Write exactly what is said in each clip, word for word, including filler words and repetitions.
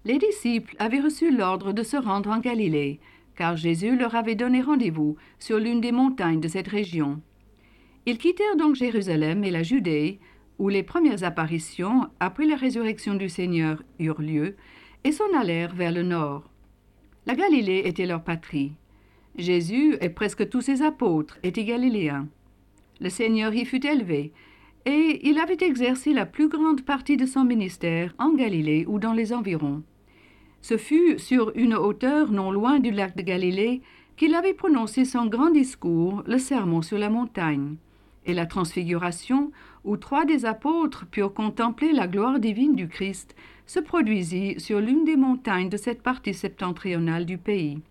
Les disciples avaient reçu l'ordre de se rendre en Galilée, car Jésus leur avait donné rendez-vous sur l'une des montagnes de cette région. Ils quittèrent donc Jérusalem et la Judée, où les premières apparitions, après la résurrection du Seigneur, eurent lieu, et s'en allèrent vers le nord. La Galilée était leur patrie. Jésus et presque tous ses apôtres étaient galiléens. Le Seigneur y fut élevé, et il avait exercé la plus grande partie de son ministère en Galilée ou dans les environs. Ce fut sur une hauteur non loin du lac de Galilée qu'il avait prononcé son grand discours, le Sermon sur la montagne, et la transfiguration, où trois des apôtres purent contempler la gloire divine du Christ, se produisit sur l'une des montagnes de cette partie septentrionale du pays.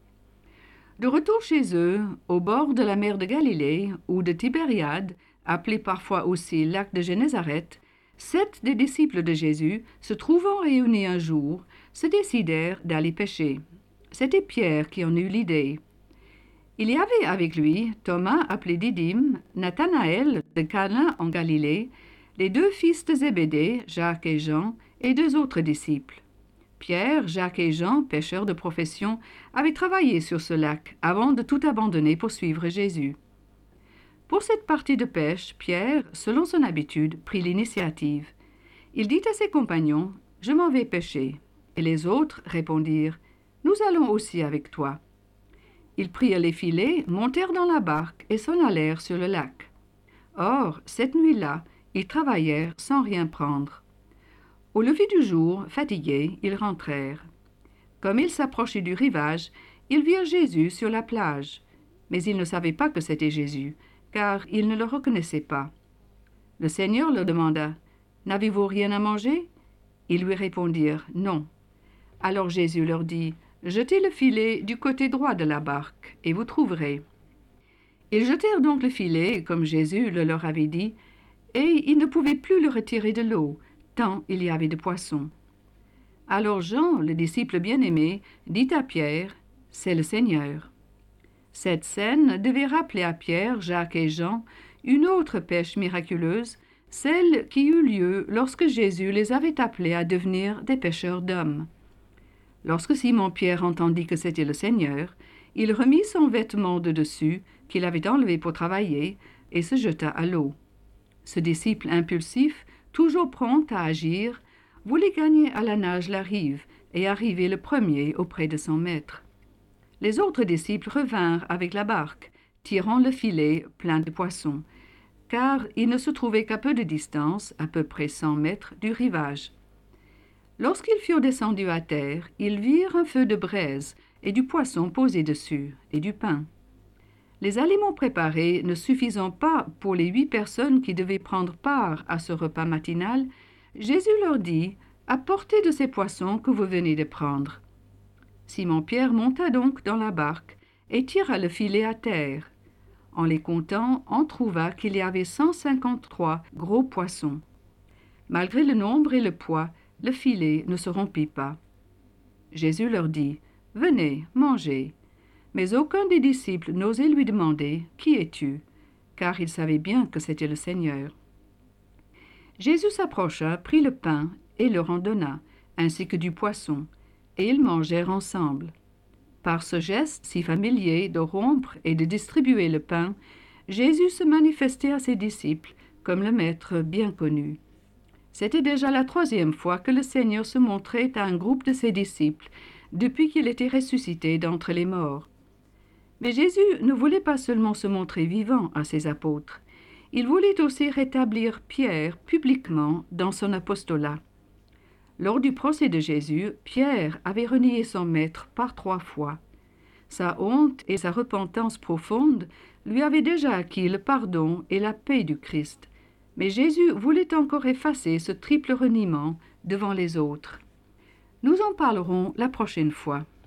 De retour chez eux, au bord de la mer de Galilée ou de Tibériade, appelé parfois aussi lac de Génézareth, sept des disciples de Jésus, se trouvant réunis un jour, se décidèrent d'aller pêcher. C'était Pierre qui en eut l'idée. Il y avait avec lui Thomas appelé Didyme, Nathanaël de Cana en Galilée, les deux fils de Zébédée, Jacques et Jean, et deux autres disciples. Pierre, Jacques et Jean, pêcheurs de profession, avaient travaillé sur ce lac avant de tout abandonner pour suivre Jésus. Pour cette partie de pêche, Pierre, selon son habitude, prit l'initiative. Il dit à ses compagnons, « Je m'en vais pêcher. » Et les autres répondirent, « Nous allons aussi avec toi. » Ils prirent les filets, montèrent dans la barque et s'en allèrent sur le lac. Or, cette nuit-là, ils travaillèrent sans rien prendre. Au lever du jour, fatigués, ils rentrèrent. Comme ils s'approchaient du rivage, ils virent Jésus sur la plage. Mais ils ne savaient pas que c'était Jésus, car ils ne le reconnaissaient pas. Le Seigneur leur demanda, « N'avez-vous rien à manger ?» Ils lui répondirent, « Non. » Alors Jésus leur dit, « Jetez le filet du côté droit de la barque, et vous trouverez. » Ils jetèrent donc le filet, comme Jésus le leur avait dit, et ils ne pouvaient plus le retirer de l'eau, tant il y avait de poissons. Alors Jean, le disciple bien-aimé, dit à Pierre, « C'est le Seigneur. » Cette scène devait rappeler à Pierre, Jacques et Jean une autre pêche miraculeuse, celle qui eut lieu lorsque Jésus les avait appelés à devenir des pêcheurs d'hommes. Lorsque Simon-Pierre entendit que c'était le Seigneur, il remit son vêtement de dessus, qu'il avait enlevé pour travailler, et se jeta à l'eau. Ce disciple impulsif, toujours prompt à agir, voulait gagner à la nage la rive et arriver le premier auprès de son maître. Les autres disciples revinrent avec la barque, tirant le filet plein de poissons, car ils ne se trouvaient qu'à peu de distance, à peu près cent mètres, du rivage. Lorsqu'ils furent descendus à terre, ils virent un feu de braise et du poisson posé dessus, et du pain. Les aliments préparés ne suffisant pas pour les huit personnes qui devaient prendre part à ce repas matinal, Jésus leur dit, « Apportez de ces poissons que vous venez de prendre. » Simon-Pierre monta donc dans la barque et tira le filet à terre. En les comptant, on trouva qu'il y avait cent cinquante-trois gros poissons. Malgré le nombre et le poids, le filet ne se rompit pas. Jésus leur dit, « Venez, mangez. » Mais aucun des disciples n'osait lui demander, « Qui es-tu » car il savait bien que c'était le Seigneur. Jésus s'approcha, prit le pain et leur en donna, ainsi que du poisson, et ils mangèrent ensemble. Par ce geste si familier de rompre et de distribuer le pain, Jésus se manifestait à ses disciples comme le Maître bien connu. C'était déjà la troisième fois que le Seigneur se montrait à un groupe de ses disciples depuis qu'il était ressuscité d'entre les morts. Mais Jésus ne voulait pas seulement se montrer vivant à ses apôtres. Il voulait aussi rétablir Pierre publiquement dans son apostolat. Lors du procès de Jésus, Pierre avait renié son maître par trois fois. Sa honte et sa repentance profonde lui avaient déjà acquis le pardon et la paix du Christ. Mais Jésus voulait encore effacer ce triple reniement devant les autres. Nous en parlerons la prochaine fois.